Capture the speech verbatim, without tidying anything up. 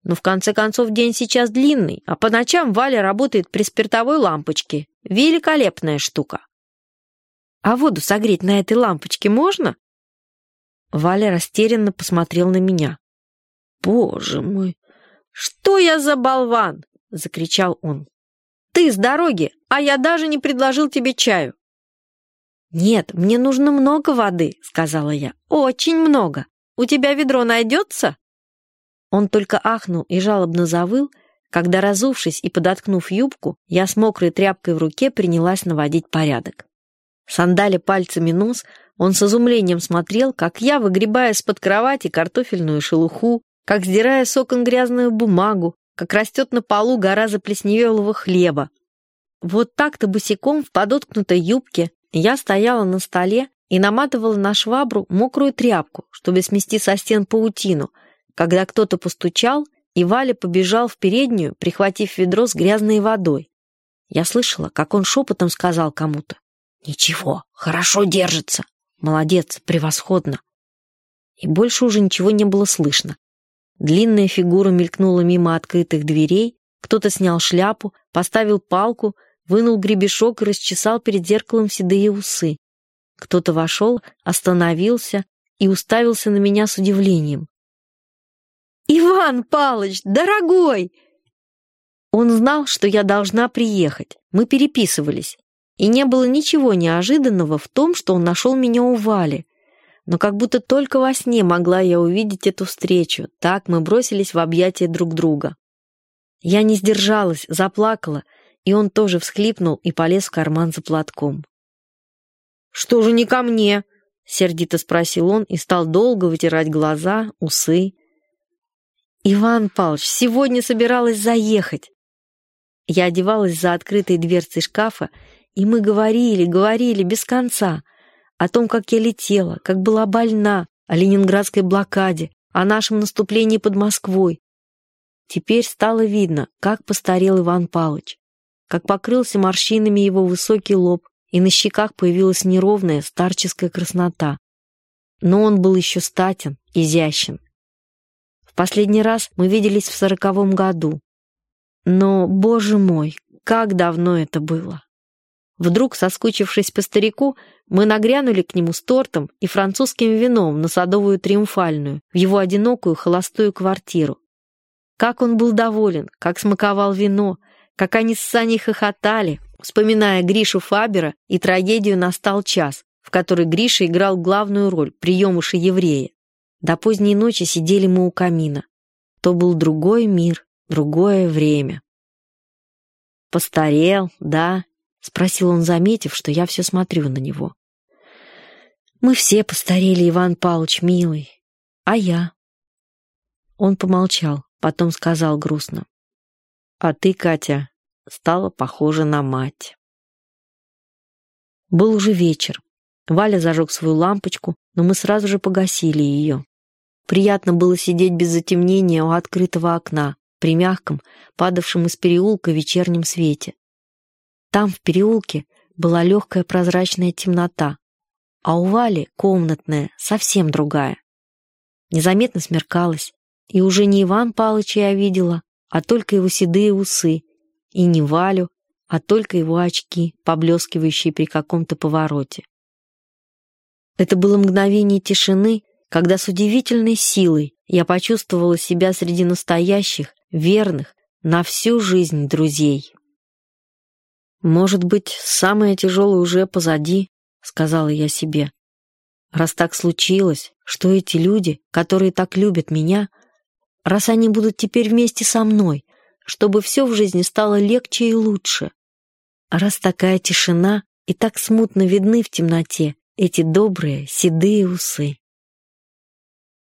Но в конце концов день сейчас длинный, а по ночам Валя работает при спиртовой лампочке. Великолепная штука. А воду согреть на этой лампочке можно? Валя растерянно посмотрел на меня. «Боже мой, что я за болван!» — закричал он. «Ты с дороги, а я даже не предложил тебе чаю». «Нет, мне нужно много воды», — сказала я. «Очень много. У тебя ведро найдется?» Он только ахнул и жалобно завыл, когда, разувшись и подоткнув юбку, я с мокрой тряпкой в руке принялась наводить порядок. Сандаля пальцами нос, он с изумлением смотрел, как я, выгребая из-под кровати картофельную шелуху, как сдирая с окон грязную бумагу, как растет на полу гора заплесневелого хлеба. Вот так-то босиком в подоткнутой юбке я стояла на столе и наматывала на швабру мокрую тряпку, чтобы смести со стен паутину, когда кто-то постучал, и Валя побежал в переднюю, прихватив ведро с грязной водой. Я слышала, как он шепотом сказал кому-то: «Ничего, хорошо держится. Молодец, превосходно». И больше уже ничего не было слышно. Длинная фигура мелькнула мимо открытых дверей, кто-то снял шляпу, поставил палку, вынул гребешок и расчесал перед зеркалом седые усы. Кто-то вошел, остановился и уставился на меня с удивлением. «Иван Павлович, дорогой!» Он знал, что я должна приехать. Мы переписывались. И не было ничего неожиданного в том, что он нашел меня у Вали. Но как будто только во сне могла я увидеть эту встречу. Так мы бросились в объятия друг друга. Я не сдержалась, заплакала, и он тоже всхлипнул и полез в карман за платком. «Что же не ко мне?» — сердито спросил он и стал долго вытирать глаза, усы. «Иван Павлович, сегодня собиралась заехать». Я одевалась за открытой дверцей шкафа, и мы говорили, говорили без конца о том, как я летела, как была больна, о ленинградской блокаде, о нашем наступлении под Москвой. Теперь стало видно, как постарел Иван Павлович, как покрылся морщинами его высокий лоб, и на щеках появилась неровная старческая краснота. Но он был еще статен, изящен. В последний раз мы виделись в сороковом году. Но, боже мой, как давно это было! Вдруг, соскучившись по старику, мы нагрянули к нему с тортом и французским вином на Садовую Триумфальную, в его одинокую холостую квартиру. Как он был доволен, как смаковал вино, как они с Саней хохотали, вспоминая Гришу Фабера и трагедию «Настал час», в которой Гриша играл главную роль, приемыша-еврея. До поздней ночи сидели мы у камина. То был другой мир, другое время. «Постарел, да?» — спросил он, заметив, что я все смотрю на него. «Мы все постарели, Иван Павлович, милый. А я?» Он помолчал, потом сказал грустно: «А ты, Катя, стала похожа на мать». Был уже вечер. Валя зажег свою лампочку, но мы сразу же погасили ее. Приятно было сидеть без затемнения у открытого окна, при мягком, падавшем из переулка вечернем свете. Там, в переулке, была легкая прозрачная темнота, а у Вали комнатная, совсем другая. Незаметно смеркалось, и уже не Иван Павловича я видела, а только его седые усы, и не Валю, а только его очки, поблескивающие при каком-то повороте. Это было мгновение тишины, когда с удивительной силой я почувствовала себя среди настоящих, верных, на всю жизнь друзей. «Может быть, самое тяжелое уже позади», — сказала я себе. «Раз так случилось, что эти люди, которые так любят меня, раз они будут теперь вместе со мной, чтобы все в жизни стало легче и лучше, раз такая тишина и так смутно видны в темноте эти добрые седые усы».